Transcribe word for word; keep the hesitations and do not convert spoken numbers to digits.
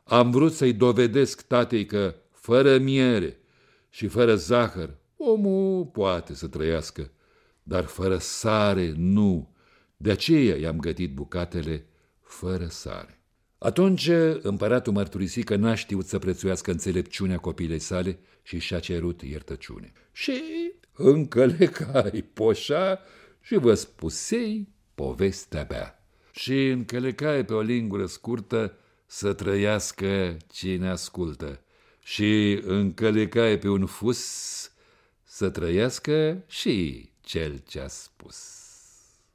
Am vrut să-i dovedesc tatei că, fără miere și fără zahăr, omul poate să trăiască, dar fără sare nu. De aceea i-am gătit bucatele fără sare. Atunci împăratul mărturisi că n-a știut să prețuiască înțelepciunea copilei sale și și-a cerut iertăciune. Și încălecai poșa și vă spusei povestea mea. Și încălecai pe o lingură scurtă să trăiască cine ascultă. Și încălecai pe un fus să trăiască și cel ce-a spus.